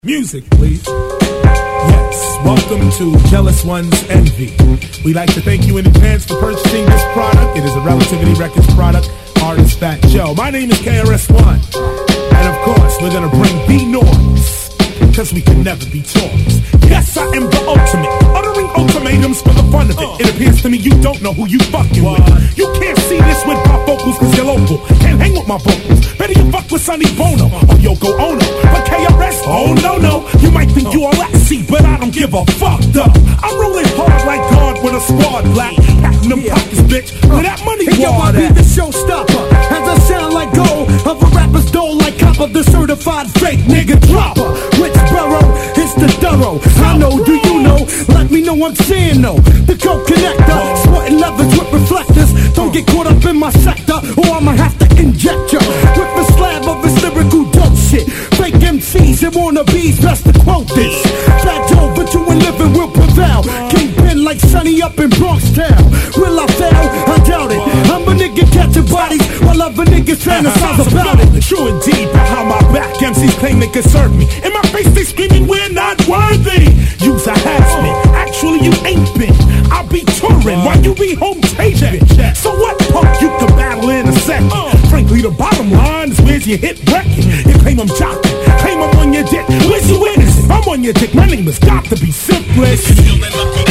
Music, please. Yes, welcome to Jealous One's Envy. We'd like to thank you in advance for purchasing this product. It is a Relativity Records product. Artist Fat Joe. My name is KRS-One. And of course, we're gonna bring the noise, cause we can never be toys. Yes, I am the ultimate, uttering ultimatums for the fun of it. It appears to me you don't know who you fucking with. You can't see this with pop vocals cause you're local. Can't hang with my vocals. Better you fuck with Sonny Bono or Yoko Ono. But KRS, oh no. You might think you all axy, but I don't give a fuck though. I'm rolling hard like God with a squad black. Packing them pockets, bitch. Where that money wad at? The showstopper. As I sound like gold of a rapper's dole like copper, the certified fake nigga dropper. Which borough is the thorough? I know, do you know? Let me know I'm saying no. The coke connector, sporting levers with reflectors. Don't get caught up in my sector, or I'ma have to inject ya with a slab of this lyrical dope shit. Fake MCs and wannabes, best to quote this. Fat Joe, but you and living will prevail. Kingpin like Sonny up in Bronx Town. Will I fail? I doubt it. I'm a nigga catching bodies while other niggas fantasize about it. True indeed, behind my back, MCs claim they can serve me. In my face, they screaming we're not worthy. Use a harassment. Actually, you ain't been. I'll be touring while you be home taping. So what punk you can battle in a second? Frankly, the bottom line is where's your hit record? You claim I'm jocking, claim I'm on your dick. Where's your witness? If I'm on your dick, my name has got to be Simplest.